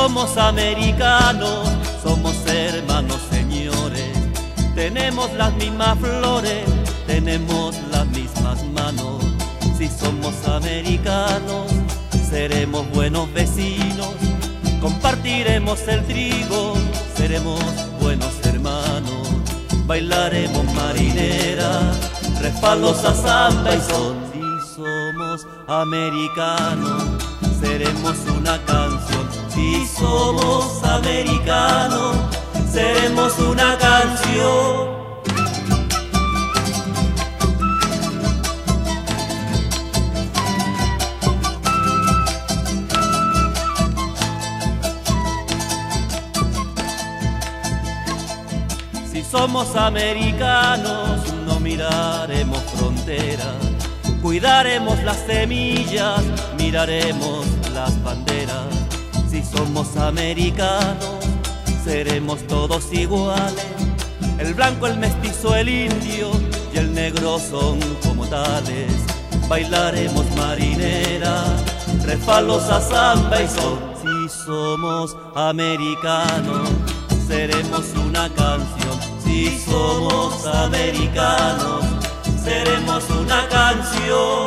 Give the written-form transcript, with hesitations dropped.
somos americanos, somos hermanos, señores. Tenemos las mismas flores, tenemos las mismas manos. Si somos americanos, seremos buenos vecinos. Compartiremos el trigo, seremos buenos hermanos. Bailaremos marinera, respaldos a samba y son. Si somos americanos, seremos una canción. Si somos americanos, seremos una canción. Si somos americanos, no miraremos fronteras, cuidaremos las semillas, miraremos las banderas. Si somos americanos, seremos todos iguales. El blanco, el mestizo, el indio y el negro son como tales. Bailaremos marinera, respaldos a samba y son. Si somos americanos, seremos una canción. Si somos americanos, seremos una canción.